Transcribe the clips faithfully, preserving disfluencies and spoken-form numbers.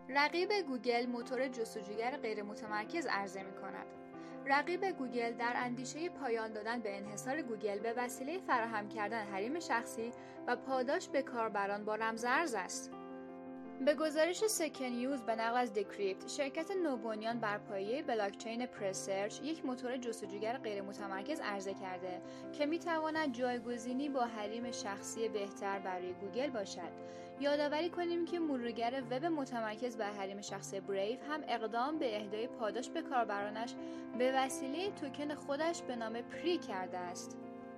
رقیب گوگل موتور جستجوگر غیر متمرکز عرضه می کند. رقیب گوگل در اندیشه پایان دادن به انحصار گوگل به وسیله فراهم کردن حریم شخصی و پاداش به کاربران با رمز ارز است. به گزارش سکندیوز به نقل از دکریپت، شرکت نوبنیان بر پایه بلاکچین پرسرچ یک موتور جستجوگر غیر متمرکز عرضه کرده که می تواند جایگزینی با حریم شخصی بهتر برای گوگل باشد. یادآوری کنیم که مرورگر وب متمرکز بر حریم شخصی بریو هم اقدام به اهدای پاداش به کاربرانش به وسیله توکن خودش به نام پری کرده است.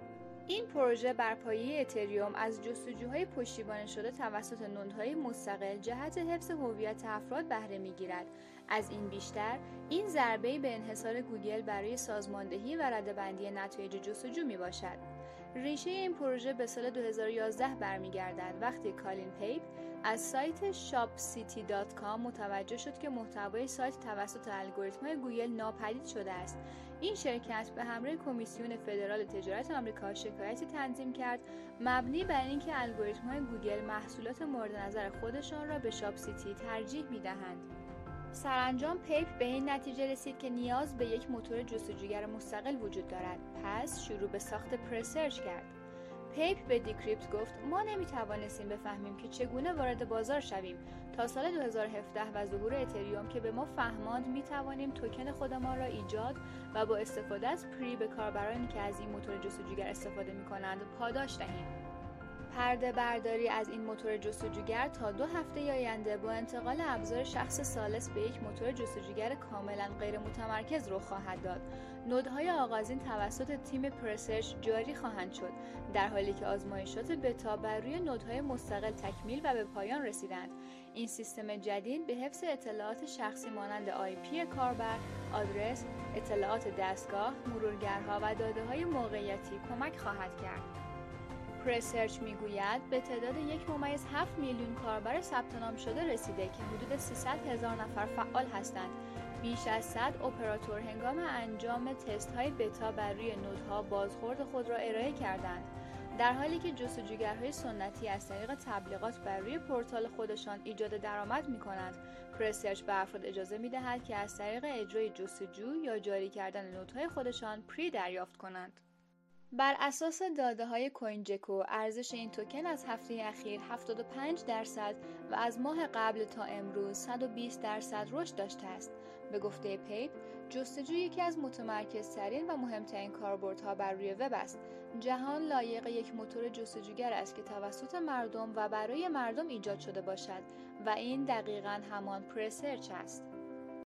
این پروژه بر پایه اتریوم از جستجوهای پشتیبانی شده توسط نودهای مستقل جهت حفظ هویت افراد بهره می‌گیرد. از این بیشتر، این ضربه‌ای به انحصار گوگل برای سازماندهی و رده‌بندی نتایج جستجو میباشد. ریشه این پروژه به سال دو هزار و یازده برمیگردد وقتی کالین پیپ از سایت شاپ سیتی دات کام متوجه شد که محتوای سایت توسط الگوریتم‌های گوگل ناپدید شده است. این شرکت به همراه کمیسیون فدرال تجارت آمریکا شکایتی تنظیم کرد مبنی بر اینکه الگوریتم‌های گوگل محصولات مورد نظر خودشان را به شاپ سیتی ترجیح می‌دهند. سرانجام پیپ به این نتیجه رسید که نیاز به یک موتور جستجوگر مستقل وجود دارد. پس شروع به ساخت پرسرچ کرد. پیپ به دیکریپت گفت ما نمیتوانستیم بفهمیم که چگونه وارد بازار شویم تا سال دو هزار و هفده و ظهور اتریوم که به ما فهماند میتوانیم توکن خودمان را ایجاد و با استفاده از پری به کاربرانی که از این موتور جستجوگر استفاده میکنند پاداش دهیم. پرده برداری از این موتور جستجوگر تا دو هفته آینده با انتقال ابزار شخص ثالث به یک موتور جستجوگر کاملا غیر متمرکز رخ خواهد داد. نودهای آغازین توسط تیم پرسرچ جاری خواهند شد، در حالی که آزمایشات بتا بر روی نودهای مستقل تکمیل و به پایان رسیدند. این سیستم جدید به حفظ اطلاعات شخصی مانند آی پی کاربر، آدرس، اطلاعات دستگاه، مرورگرها و داده‌های موقعیتی کمک خواهد کرد. پرسرچ میگوید به تعداد یک ممیز هفت میلیون کاربر ثبت نام شده رسیده که حدود سیصد هزار نفر فعال هستند. بیش از صد اپراتور هنگام انجام تست های بتا بر روی نودها بازخورد خود را ارائه کردند، در حالی که جستجوگرهای سنتی از طریق تبلیغات بر روی پورتال خودشان ایجاد درآمد می‌کنند. پرسرچ به افراد اجازه می‌دهد که از طریق اجرای جستجو یا جاری کردن نودهای خودشان پری دریافت کنند. بر اساس داده‌های کوینجکو، ارزش این توکن از هفته اخیر هفتاد و پنج درصد و از ماه قبل تا امروز صد و بیست درصد رشد داشته است. به گفته پیپ، جستجو یکی از متمرکزترین و مهمترین کاربردها بر روی وب است. جهان لایق یک موتور جستجوگر است که توسط مردم و برای مردم ایجاد شده باشد و این دقیقاً همان پرسرچ است.